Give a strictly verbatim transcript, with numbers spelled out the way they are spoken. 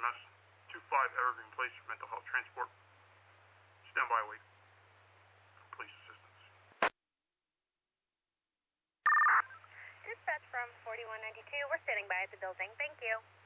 M S. two five Evergreen Place for mental health transport. Stand by, wait. Police assistance. Dispatch from forty-one ninety-two. We're standing by at the building. Thank you.